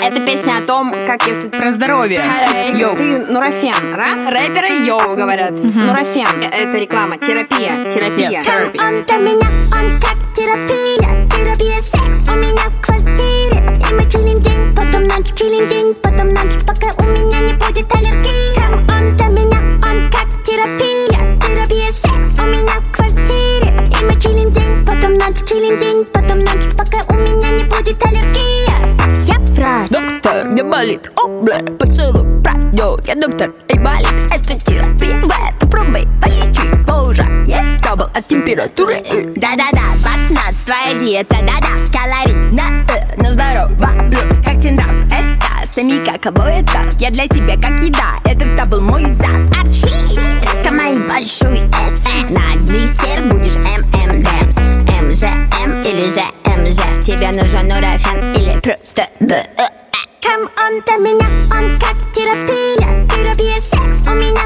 Это песня о том, как если... Про здоровье. Йоу. Ты нурофен, раз. Рэперы йоу говорят. Нурофен. Это реклама. Терапия. Come on, для меня он как терапия. Терапия секс у меня в квартире. И мы чилим день, потом ночь, чилим день, потом ночь, пока у меня не будет аллергии. Come on, для меня он как терапия. Терапия секс у меня в квартире. И мы чилим день, потом ночь, чилим день, потом ночь, пока у меня не будет аллергия. Я врач. Доктор, где болит? О, бля, поцелуй пройдет. Я доктор, эй, болит. Это терапия, попробуй полечи. Уже есть кабл от температуры. Да-да-да, 15, твоя диета, да-да. Калорий на здорово. Как тебе нрав? Это семейка, кого это? Я для тебя как еда, этот табл мой зад. Арчи, резко мои большой S. На десерт будешь M&M's. МЖМ или же МЖ. Тебе нужен нурофен или просто Come on, для меня он как терапия. Терапия секс у меня